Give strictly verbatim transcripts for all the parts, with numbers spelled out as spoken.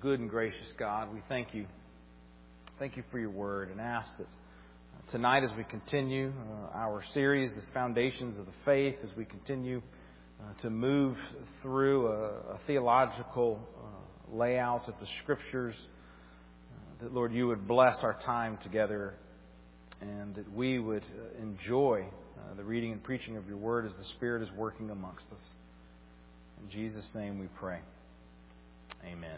good and gracious God, we thank you. Thank you for your word, and ask that tonight as we continue uh, our series, this Foundations of the Faith, as we continue uh, to move through a, a theological uh, layout of the Scriptures, uh, that, Lord, you would bless our time together, and that we would uh, enjoy uh, the reading and preaching of your word as the Spirit is working amongst us. In Jesus' name we pray. Amen.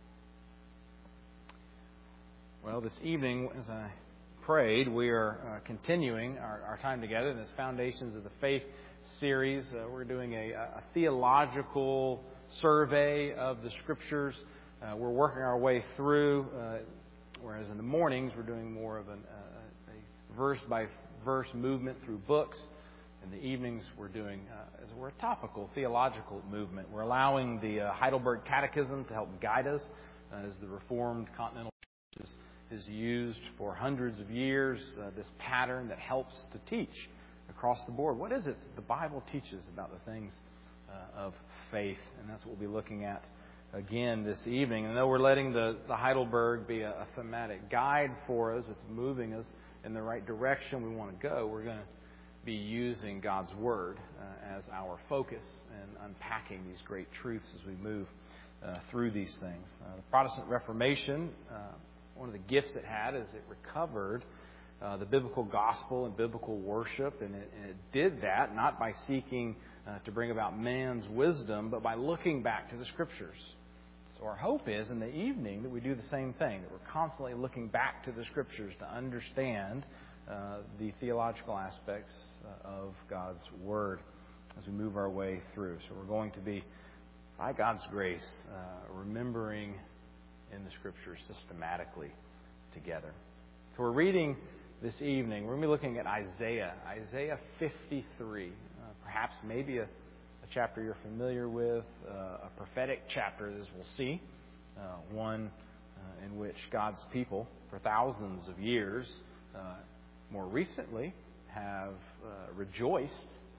Well, this evening, as I prayed, we are uh, continuing our, our time together in this Foundations of the Faith series. Uh, we're doing a, a theological survey of the Scriptures. Uh, we're working our way through, uh, whereas in the mornings we're doing more of an, uh, a verse-by-verse movement through books. In the evenings we're doing, uh, as we're a topical theological movement. We're allowing the uh, Heidelberg Catechism to help guide us uh, as the Reformed Continental Church is used for hundreds of years, uh, this pattern that helps to teach across the board. What is it that the Bible teaches about the things uh, of faith? And that's what we'll be looking at again this evening. And though we're letting the, the Heidelberg be a, a thematic guide for us, it's moving us in the right direction we want to go, we're going to be using God's Word uh, as our focus and unpacking these great truths as we move uh, through these things. Uh, the Protestant Reformation, uh, one of the gifts it had is it recovered uh, the biblical gospel and biblical worship, and it, and it did that not by seeking uh, to bring about man's wisdom, but by looking back to the Scriptures. So our hope is in the evening that we do the same thing, that we're constantly looking back to the Scriptures to understand uh, the theological aspects uh, of God's Word as we move our way through. So we're going to be, by God's grace, uh, remembering in the Scriptures systematically together. So we're reading this evening, we're going to be looking at Isaiah, Isaiah fifty-three. Uh, perhaps maybe a, a chapter you're familiar with, uh, a prophetic chapter, as we'll see, uh, one uh, in which God's people, for thousands of years, uh, more recently, have uh, rejoiced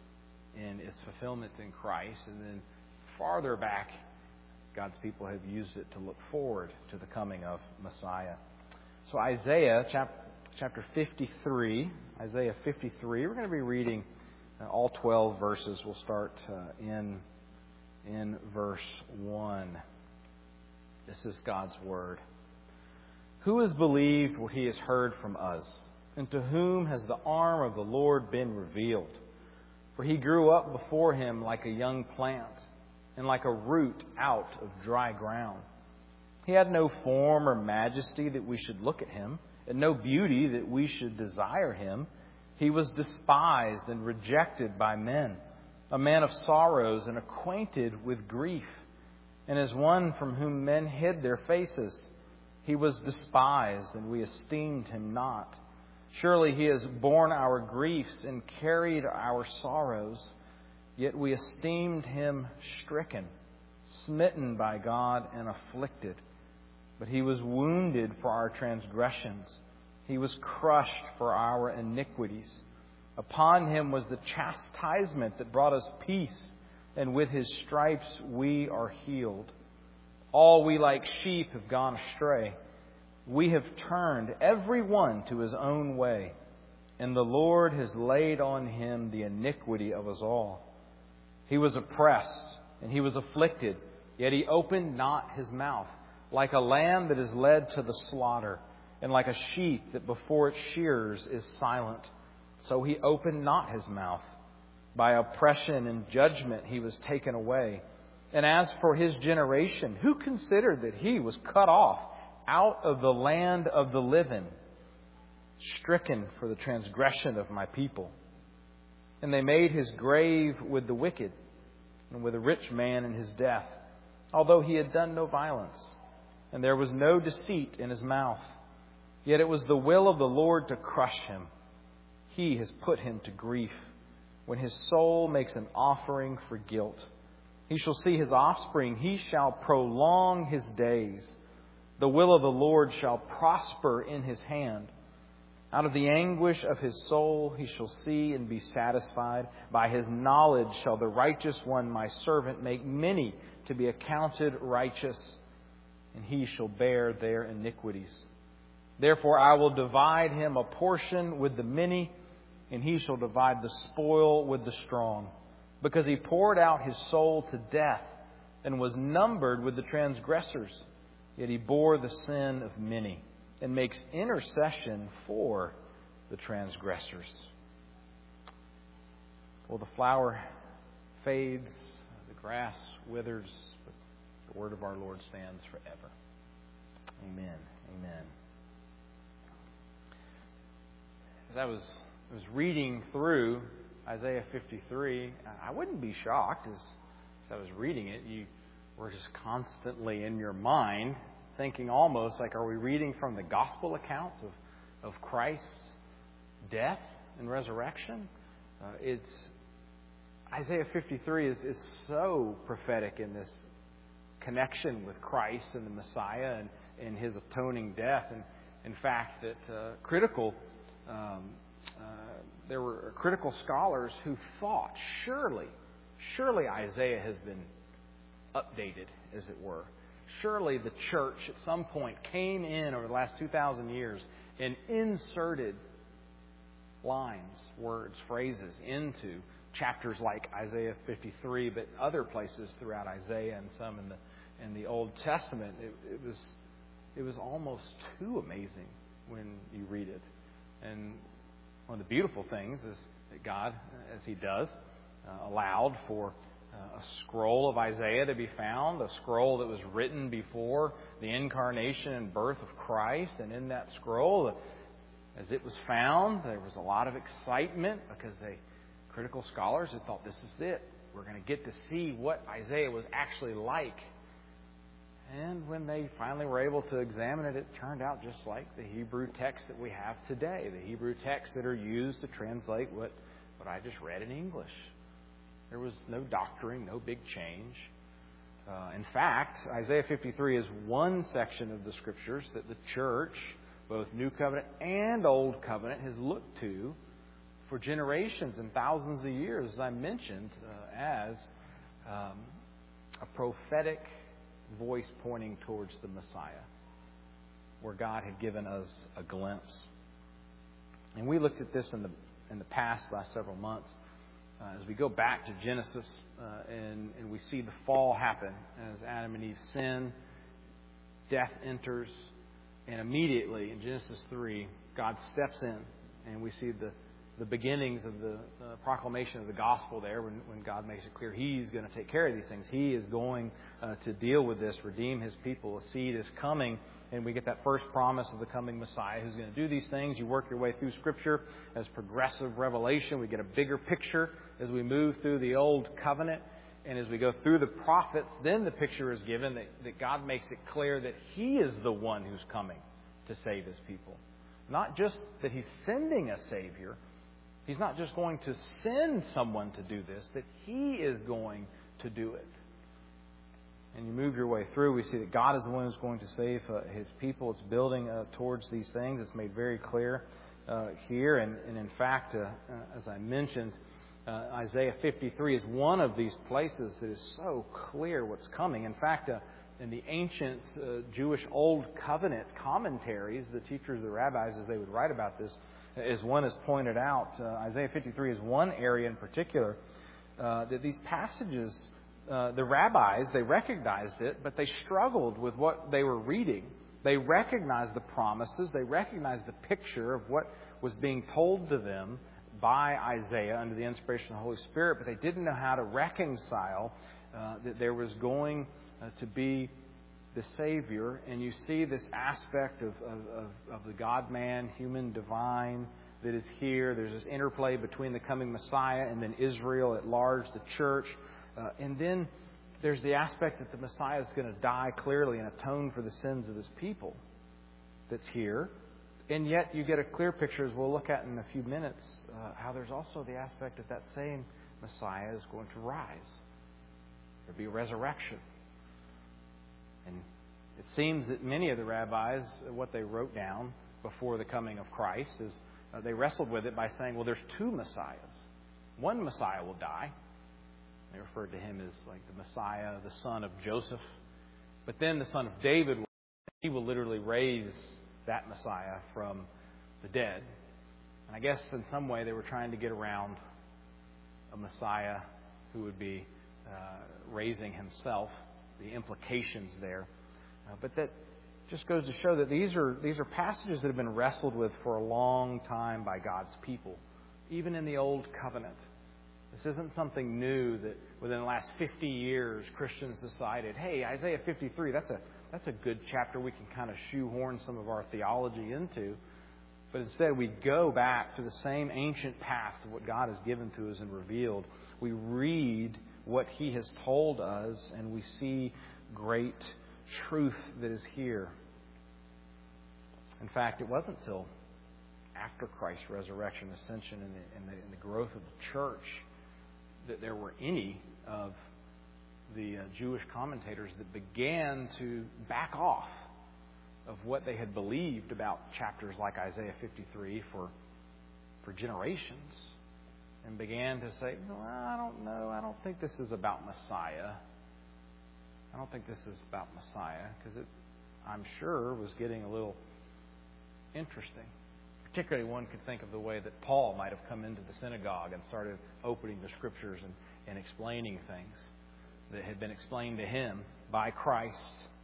in its fulfillment in Christ, and then farther back, God's people have used it to look forward to the coming of Messiah. So Isaiah chapter fifty-three, Isaiah fifty-three, we're going to be reading uh, all twelve verses. We'll start uh, in, in verse one. This is God's Word. Who has believed what he has heard from us? And to whom has the arm of the Lord been revealed? For he grew up before him like a young plant, and like a root out of dry ground. He had no form or majesty that we should look at him, and no beauty that we should desire him. He was despised and rejected by men, a man of sorrows and acquainted with grief. And as one from whom men hid their faces, he was despised, and we esteemed him not. Surely he has borne our griefs and carried our sorrows. Yet we esteemed him stricken, smitten by God, and afflicted. But he was wounded for our transgressions. He was crushed for our iniquities. Upon him was the chastisement that brought us peace, and with his stripes we are healed. All we like sheep have gone astray. We have turned every one to his own way, and the Lord has laid on him the iniquity of us all. He was oppressed, and he was afflicted, yet he opened not his mouth. Like a lamb that is led to the slaughter, and like a sheep that before its shearers is silent, so he opened not his mouth. By oppression and judgment he was taken away. And as for his generation, who considered that he was cut off out of the land of the living, stricken for the transgression of my people? And they made his grave with the wicked, and with a rich man in his death, although he had done no violence, and there was no deceit in his mouth. Yet it was the will of the Lord to crush him. He has put him to grief. When his soul makes an offering for guilt, he shall see his offspring. He shall prolong his days. The will of the Lord shall prosper in his hand. Out of the anguish of his soul he shall see and be satisfied. By his knowledge shall the righteous one, my servant, make many to be accounted righteous. and he shall bear their iniquities. Therefore I will divide him a portion with the many, and he shall divide the spoil with the strong, because he poured out his soul to death and was numbered with the transgressors. Yet he bore the sin of many and makes intercession for the transgressors. Well, the flower fades, the grass withers, but the word of our Lord stands forever. Amen. Amen. As I was, was reading through Isaiah fifty-three, I wouldn't be shocked as, as I was reading it. You were just constantly in your mind thinking almost like, are we reading from the gospel accounts of, of Christ's death and resurrection? Uh, it's Isaiah fifty-three is, is so prophetic in this connection with Christ and the Messiah and, and His atoning death. And in fact, that uh, critical um, uh, there were critical scholars who thought, surely, surely Isaiah has been updated, as it were. Surely the church at some point came in over the last two thousand years and inserted lines, words, phrases into chapters like Isaiah fifty-three, but other places throughout Isaiah and some in the in the Old Testament. It, it was it was almost too amazing when you read it. And one of the beautiful things is that God, as He does, uh, allowed for uh, a scroll of Isaiah to be found, a scroll that was written before the incarnation and birth of Christ. And in that scroll, as it was found, there was a lot of excitement because they critical scholars had thought, this is it. We're going to get to see what Isaiah was actually like. And when they finally were able to examine it, it turned out just like the Hebrew text that we have today, the Hebrew texts that are used to translate what, what I just read in English. There was no doctoring, no big change. Uh, in fact, Isaiah fifty-three is one section of the Scriptures that the church, both New Covenant and Old Covenant, has looked to for generations and thousands of years, as I mentioned, uh, as um, a prophetic voice pointing towards the Messiah, where God had given us a glimpse. And we looked at this in the in the past last several months uh, as we go back to Genesis uh, and, and we see the fall happen as Adam and Eve sin, death enters, and immediately in Genesis three, God steps in, and we see the the beginnings of the uh, proclamation of the gospel there when, when God makes it clear He's going to take care of these things. He is going uh, to deal with this, redeem His people. A seed is coming, and we get that first promise of the coming Messiah who's going to do these things. You work your way through Scripture as progressive revelation. We get a bigger picture as we move through the Old Covenant. And as we go through the prophets, then the picture is given that, that God makes it clear that He is the one who's coming to save His people. Not just that He's sending a Savior. He's not just going to send someone to do this, that He is going to do it. And you move your way through, we see that God is the one who's going to save uh, His people. It's building uh, towards these things. It's made very clear uh, here. And, and in fact, uh, uh, as I mentioned, uh, Isaiah fifty-three is one of these places that is so clear what's coming. In fact, uh, in the ancient uh, Jewish Old Covenant commentaries, the teachers, the rabbis, as they would write about this, as one has pointed out, uh, Isaiah fifty-three is one area in particular uh, that these passages, uh, the rabbis, they recognized it, but they struggled with what they were reading. They recognized the promises. They recognized the picture of what was being told to them by Isaiah under the inspiration of the Holy Spirit, but they didn't know how to reconcile uh, that there was going uh, to be the Savior, and you see this aspect of, of, of, of the God-man, human, divine that is here. There's this interplay between the coming Messiah and then Israel at large, the church. Uh, and then there's the aspect that the Messiah is going to die clearly and atone for the sins of His people that's here. And yet you get a clear picture, as we'll look at in a few minutes, uh, how there's also the aspect that that same Messiah is going to rise. There'll be a resurrection. And it seems that many of the rabbis, what they wrote down before the coming of Christ is uh, they wrestled with it by saying, well, there's two Messiahs. One Messiah will die. They referred to Him as like the Messiah, the son of Joseph. But then the son of David He will literally raise that Messiah from the dead. And I guess in some way they were trying to get around a Messiah who would be uh, raising himself, the implications there. Uh, but that just goes to show that these are these are passages that have been wrestled with for a long time by God's people, even in the Old Covenant. This isn't something new that within the last fifty years Christians decided, hey, Isaiah fifty-three, that's a that's a good chapter we can kind of shoehorn some of our theology into. But instead we go back to the same ancient path of what God has given to us and revealed. We read what He has told us and we see great truth that is here. In fact, it wasn't until after Christ's resurrection, ascension, and the, and the, and the growth of the church that there were any of the uh, Jewish commentators that began to back off of what they had believed about chapters like Isaiah fifty-three for for generations, and began to say, well, I don't know, I don't think this is about Messiah. I don't think this is about Messiah, because it, I'm sure, was getting a little interesting. Particularly, one could think of the way that Paul might have come into the synagogue and started opening the Scriptures and, and explaining things that had been explained to him by Christ.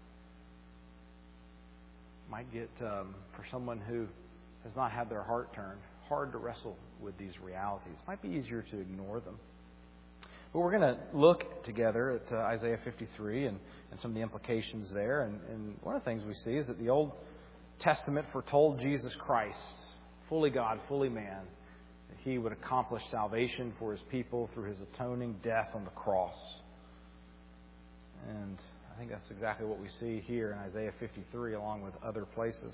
Might get, um, for someone who has not had their heart turned, hard to wrestle with these realities. Might be easier to ignore them. But we're going to look together at uh, Isaiah fifty-three and, and some of the implications there. And, and one of the things we see is that the Old Testament foretold Jesus Christ, fully God, fully man, that He would accomplish salvation for His people through His atoning death on the cross. And I think that's exactly what we see here in Isaiah fifty-three, along with other places.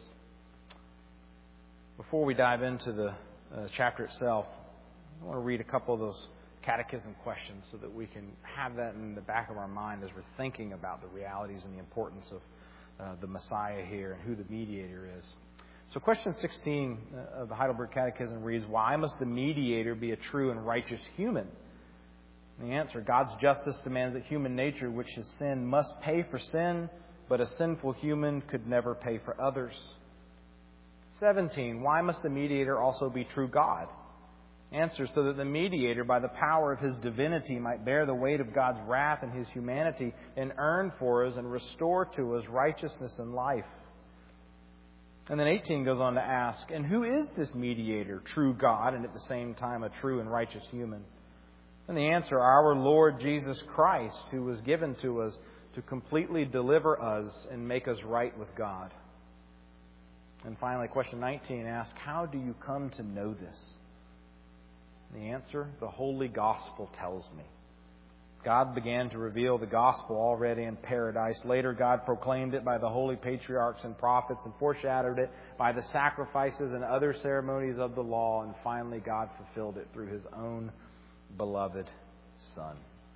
Before we dive into the uh, chapter itself, I want to read a couple of those catechism questions so that we can have that in the back of our mind as we're thinking about the realities and the importance of uh, the Messiah here and who the mediator is. So question sixteen of the Heidelberg Catechism reads, why must the mediator be a true and righteous human? And the answer, God's justice demands that human nature, which is sin, must pay for sin, but a sinful human could never pay for others. seventeen, why must the mediator also be true God? Answer, so that the mediator, by the power of His divinity, might bear the weight of God's wrath and His humanity and earn for us and restore to us righteousness and life. And then eighteen goes on to ask, and who is this mediator, true God, and at the same time a true and righteous human? And the answer, our Lord Jesus Christ, who was given to us to completely deliver us and make us right with God. And finally, question nineteen asks, how do you come to know this? The answer, the Holy Gospel tells me. God began to reveal the Gospel already in paradise. Later, God proclaimed it by the holy patriarchs and prophets and foreshadowed it by the sacrifices and other ceremonies of the law. And finally, God fulfilled it through His own beloved Son.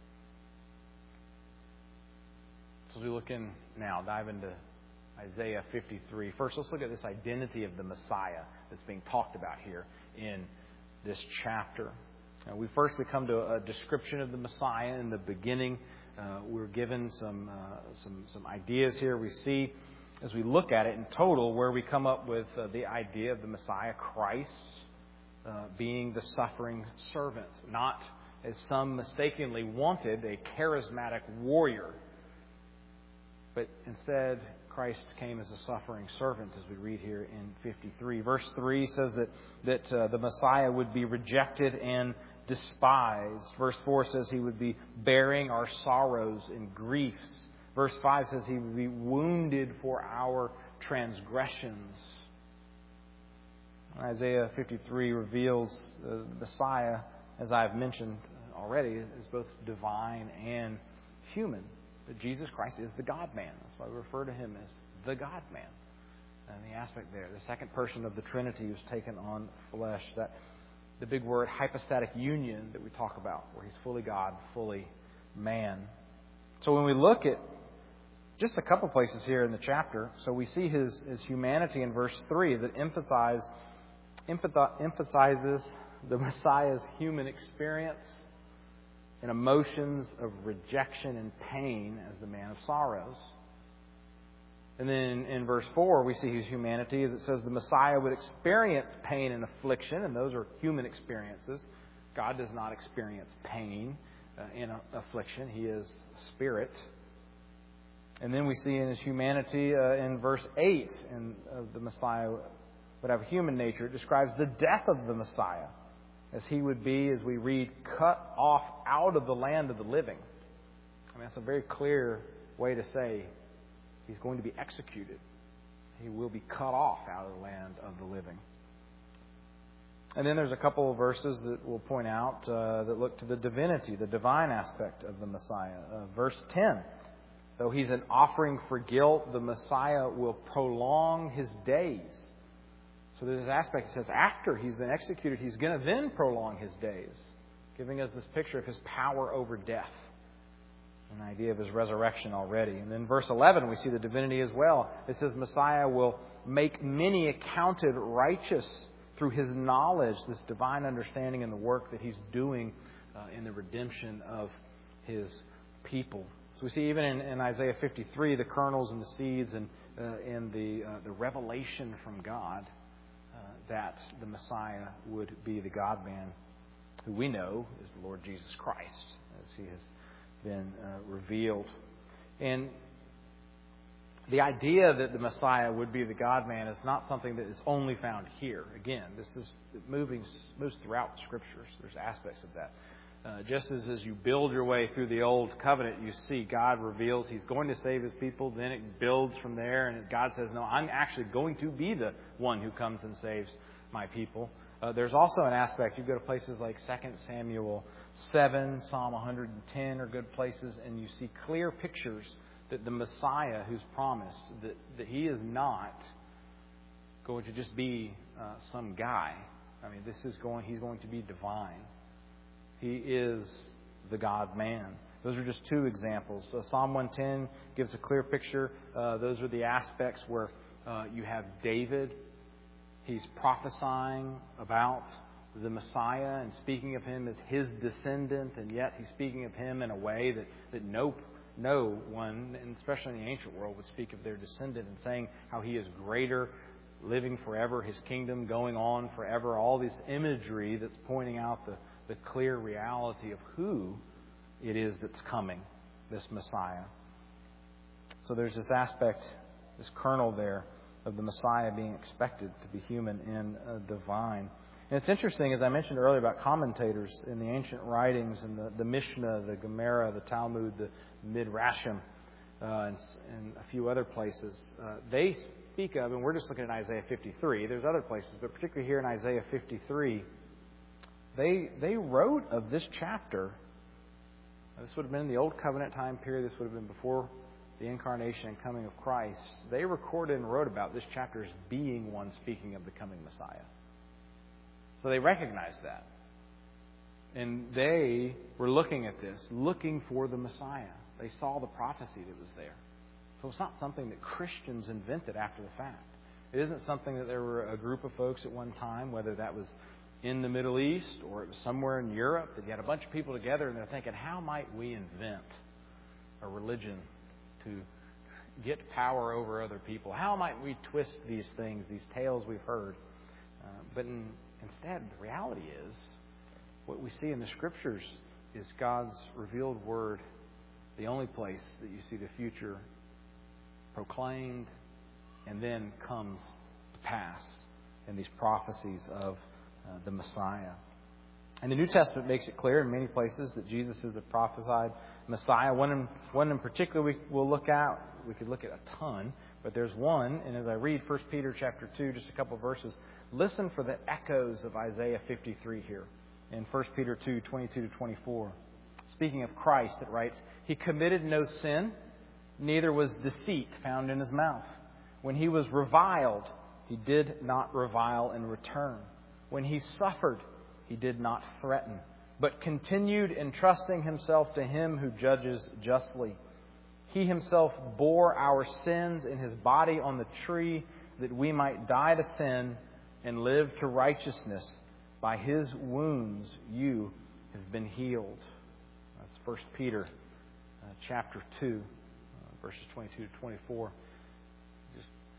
So as we look in now, dive into Isaiah fifty-three. First, let's look at this identity of the Messiah that's being talked about here in this chapter. Now, we first we come to a description of the Messiah in the beginning. Uh, we're given some uh, some some ideas here. We see as we look at it in total where we come up with uh, the idea of the Messiah, Christ, uh, being the suffering servant, not as some mistakenly wanted a charismatic warrior, but instead Christ came as a suffering servant, as we read here in fifty-three. Verse three says that, that uh, the Messiah would be rejected and despised. Verse four says He would be bearing our sorrows and griefs. Verse five says He would be wounded for our transgressions. Isaiah fifty-three reveals uh, the Messiah, as I've mentioned already, is both divine and human. That Jesus Christ is the God-man. That's why we refer to Him as the God-man. And the aspect there, the second person of the Trinity who's taken on flesh. That the big word hypostatic union that we talk about, where He's fully God, fully man. So when we look at just a couple places here in the chapter, so we see His, his humanity in verse three that emphasize, emphasizes the Messiah's human experience and emotions of rejection and pain as the man of sorrows. And then in verse four, we see his humanity as it says the Messiah would experience pain and affliction, and those are human experiences. God does not experience pain uh, in affliction. He is spirit. And then we see in his humanity uh, in verse eight, and uh, the Messiah would have a human nature. It describes the death of the Messiah, as he would be, as we read, cut off out of the land of the living. I mean, that's a very clear way to say he's going to be executed. He will be cut off out of the land of the living. And then there's a couple of verses that we'll point out uh, that look to the divinity, the divine aspect of the Messiah. Uh, verse ten, though he's an offering for guilt, the Messiah will prolong his days. So there's this aspect that says after he's been executed, he's going to then prolong his days, giving us this picture of his power over death. An idea of his resurrection already. And then verse eleven, we see the divinity as well. It says Messiah will make many accounted righteous through his knowledge, this divine understanding and the work that he's doing uh, in the redemption of his people. So we see even in, in Isaiah fifty-three, the kernels and the seeds and, uh, and the, uh, the revelation from God uh, that the Messiah would be the God-man who we know is the Lord Jesus Christ, as he has been uh, revealed. And the idea that the Messiah would be the God-man is not something that is only found here. Again, this is moving moves throughout the Scriptures. There's aspects of that. Uh, just as as you build your way through the Old Covenant, you see God reveals He's going to save His people. Then it builds from there, and God says, "No, I'm actually going to be the one who comes and saves my people." Uh, there's also an aspect. You go to places like Second Samuel seven, Psalm one hundred ten are good places, and you see clear pictures that the Messiah who's promised, that, that He is not going to just be uh, some guy. I mean, this is going. He's going to be divine. He is the God-man. Those are just two examples. So Psalm one ten gives a clear picture. Uh, those are the aspects where uh, you have David. He's prophesying about the Messiah and speaking of Him as His descendant, and yet He's speaking of Him in a way that, that no, no one, and especially in the ancient world, would speak of their descendant, and saying how He is greater, living forever, His kingdom going on forever. All this imagery that's pointing out the, the clear reality of who it is that's coming, this Messiah. So there's this aspect, this kernel there, of the Messiah being expected to be human and uh, divine. And it's interesting, as I mentioned earlier, about commentators in the ancient writings, and the, the Mishnah, the Gemara, the Talmud, the Midrashim, uh, and, and a few other places. Uh, they speak of, and we're just looking at Isaiah fifty-three. There's other places, but particularly here in Isaiah fifty-three, they they wrote of this chapter. This would have been in the Old Covenant time period. This would have been before the incarnation and coming of Christ. They recorded and wrote about this chapter as being one speaking of the coming Messiah. So they recognized that. And they were looking at this, looking for the Messiah. They saw the prophecy that was there. So it's not something that Christians invented after the fact. It isn't something that there were a group of folks at one time, whether that was in the Middle East or it was somewhere in Europe, that you had a bunch of people together and they're thinking, how might we invent a religion to get power over other people? How might we twist these things, these tales we've heard? Uh, but in, instead, the reality is, what we see in the Scriptures is God's revealed Word, the only place that you see the future proclaimed and then comes to pass in these prophecies of uh, the Messiah. And the New Testament makes it clear in many places that Jesus is the prophesied Messiah. One in, one in particular we will look at. We could look at a ton, but there's one. And as I read First Peter chapter two, just a couple of verses, listen for the echoes of Isaiah fifty-three here in First Peter two, twenty-two to twenty-four. Speaking of Christ, it writes, He committed no sin, neither was deceit found in His mouth. When He was reviled, He did not revile in return. When He suffered, He did not threaten, but continued entrusting Himself to Him who judges justly. He Himself bore our sins in His body on the tree, that we might die to sin and live to righteousness. By His wounds you have been healed. That's First Peter uh, chapter two, uh, verses twenty-two to twenty-four.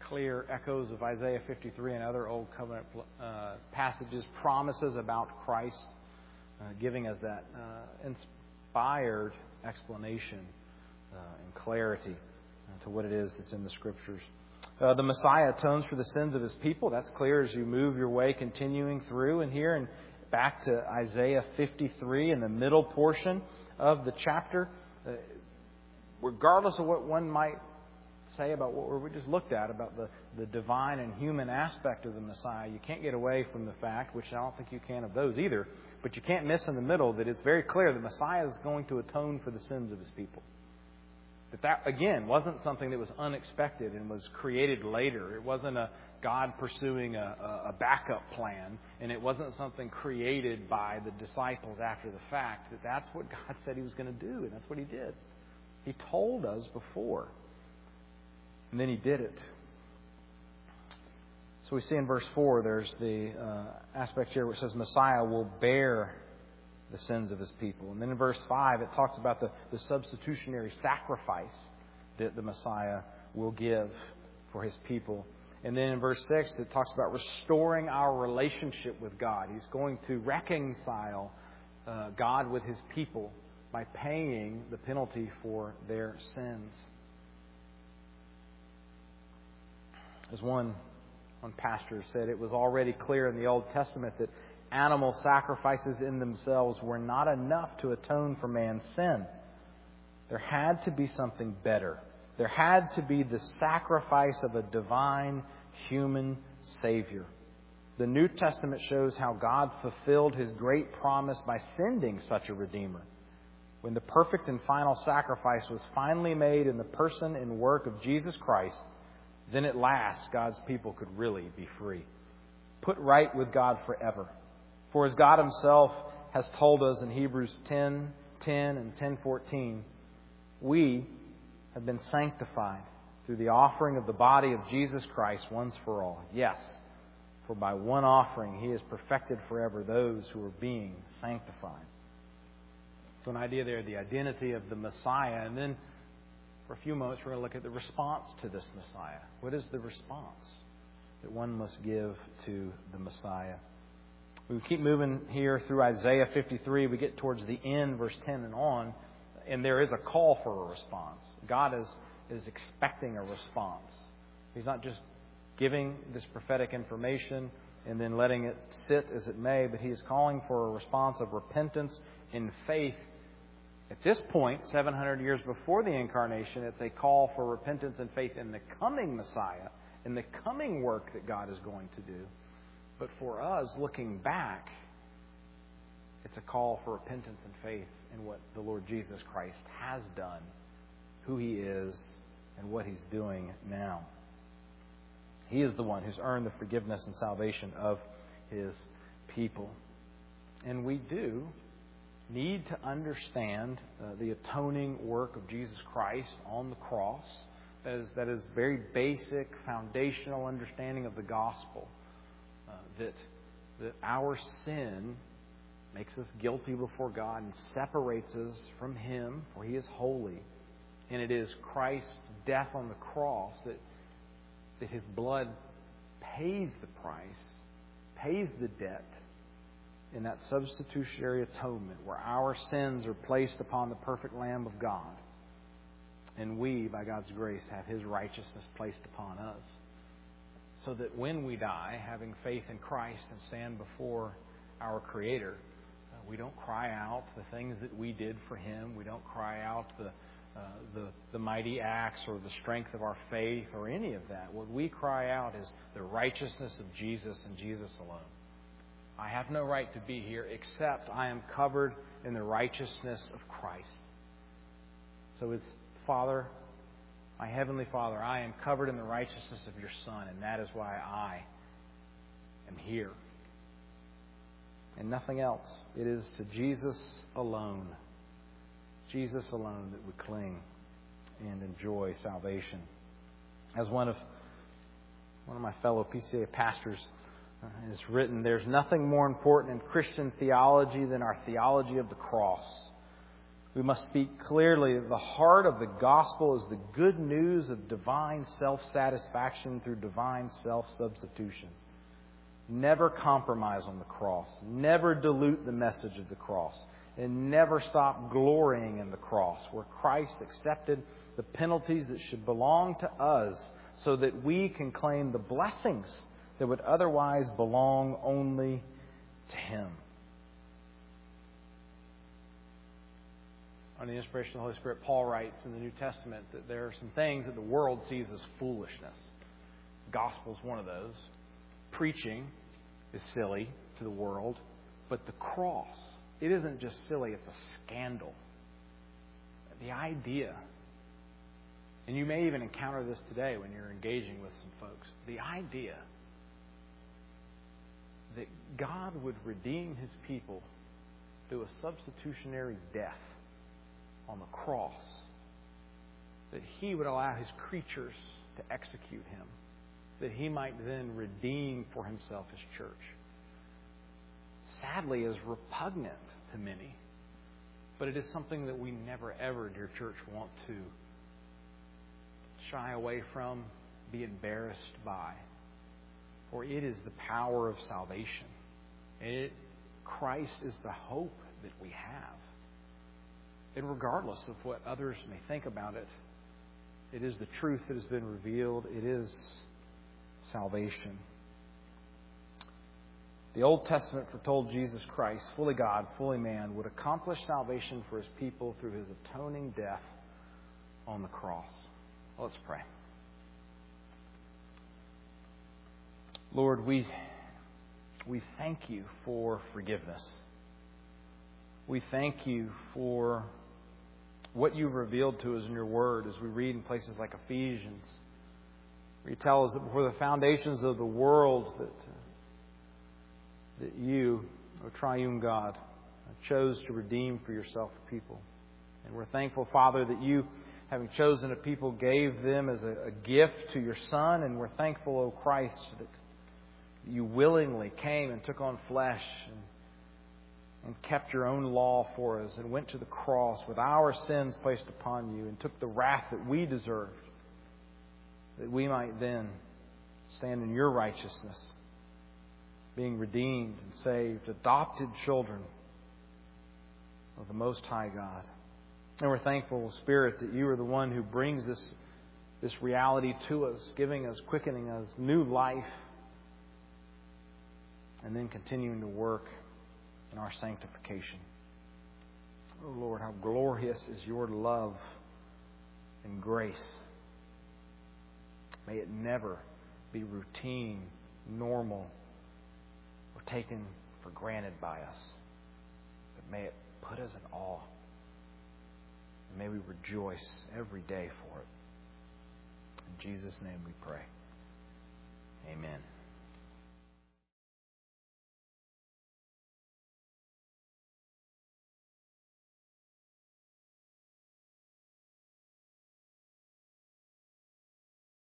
clear echoes of Isaiah fifty-three and other Old Covenant uh, passages, promises about Christ, uh, giving us that uh, inspired explanation uh, and clarity uh, to what it is that's in the Scriptures. Uh, the Messiah atones for the sins of His people. That's clear as you move your way, continuing through and here and back to Isaiah fifty-three in the middle portion of the chapter. Uh, regardless of what one might say about what we just looked at, about the, the divine and human aspect of the Messiah, you can't get away from the fact, which I don't think you can of those either, but you can't miss in the middle that it's very clear the Messiah is going to atone for the sins of His people. That that, again, wasn't something that was unexpected and was created later. It wasn't a God pursuing a, a backup plan, and it wasn't something created by the disciples after the fact. That that's what God said He was going to do, and that's what He did. He told us before, and then He did it. So we see in verse four, there's the uh, aspect here where it says Messiah will bear the sins of His people. And then in verse five, it talks about the, the substitutionary sacrifice that the Messiah will give for His people. And then in verse six, it talks about restoring our relationship with God. He's going to reconcile uh, God with His people by paying the penalty for their sins. As one, one pastor said, it was already clear in the Old Testament that animal sacrifices in themselves were not enough to atone for man's sin. There had to be something better. There had to be the sacrifice of a divine human Savior. The New Testament shows how God fulfilled His great promise by sending such a Redeemer. When the perfect and final sacrifice was finally made in the person and work of Jesus Christ, then at last God's people could really be free, put right with God forever. For as God Himself has told us in Hebrews ten ten and ten fourteen, we have been sanctified through the offering of the body of Jesus Christ once for all. Yes, for by one offering He has perfected forever those who are being sanctified. So an idea there, the identity of the Messiah. And then for a few moments we're going to look at the response to this Messiah. What is the response that one must give to the Messiah? We keep moving here through Isaiah fifty-three. We get towards the end, verse ten and on, and there is a call for a response. God is, is expecting a response. He's not just giving this prophetic information and then letting it sit as it may, but He is calling for a response of repentance and faith. At this point, seven hundred years before the Incarnation, it's a call for repentance and faith in the coming Messiah, in the coming work that God is going to do. But for us, looking back, it's a call for repentance and faith in what the Lord Jesus Christ has done, who He is, and what He's doing now. He is the one who's earned the forgiveness and salvation of His people. And we do need to understand uh, the atoning work of Jesus Christ on the cross. That is, that is very basic, foundational understanding of the gospel. Uh, that, that our sin makes us guilty before God and separates us from Him, for He is holy. And it is Christ's death on the cross that, that His blood pays the price, pays the debt in that substitutionary atonement where our sins are placed upon the perfect Lamb of God. And we, by God's grace, have His righteousness placed upon us. So that when we die, having faith in Christ and stand before our Creator, uh, we don't cry out the things that we did for Him. We don't cry out the, uh, the, the mighty acts or the strength of our faith or any of that. What we cry out is the righteousness of Jesus and Jesus alone. I have no right to be here except I am covered in the righteousness of Christ. So it's, Father, my Heavenly Father, I am covered in the righteousness of Your Son, and that is why I am here. And nothing else. It is to Jesus alone, Jesus alone, that we cling and enjoy salvation. As one of one of my fellow P C A pastors has written, there's nothing more important in Christian theology than our theology of the cross. We must speak clearly that the heart of the gospel is the good news of divine self-satisfaction through divine self-substitution. Never compromise on the cross. Never dilute the message of the cross. And never stop glorying in the cross, where Christ accepted the penalties that should belong to us so that we can claim the blessings that would otherwise belong only to Him. On the inspiration of the Holy Spirit, Paul writes in the New Testament that there are some things that the world sees as foolishness. The gospel is one of those. Preaching is silly to the world, but the cross, it isn't just silly, it's a scandal. The idea, and you may even encounter this today when you're engaging with some folks, the idea that God would redeem His people through a substitutionary death on the cross, that He would allow His creatures to execute Him, that He might then redeem for Himself His church, sadly is repugnant to many. But it is something that we never ever, dear church, want to shy away from, be embarrassed by. For it is the power of salvation. It, Christ is the hope that we have. And regardless of what others may think about it, it is the truth that has been revealed. It is salvation. The Old Testament foretold Jesus Christ, fully God, fully man, would accomplish salvation for His people through His atoning death on the cross. Let's pray. Lord, we, we thank You for forgiveness. We thank You for what You've revealed to us in Your Word as we read in places like Ephesians, where You tell us that before the foundations of the world that, uh, that You, O triune God, chose to redeem for Yourself a people. And we're thankful, Father, that You, having chosen a people, gave them as a, a gift to Your Son. And we're thankful, O Christ, that You willingly came and took on flesh and and kept Your own law for us and went to the cross with our sins placed upon You and took the wrath that we deserved, that we might then stand in Your righteousness, being redeemed and saved, adopted children of the Most High God. And we're thankful, Spirit, that You are the one who brings this, this reality to us, giving us, quickening us new life, and then continuing to work in our sanctification. Oh Lord, how glorious is Your love and grace. May it never be routine, normal, or taken for granted by us. But may it put us in awe. And may we rejoice every day for it. In Jesus' name we pray. Amen.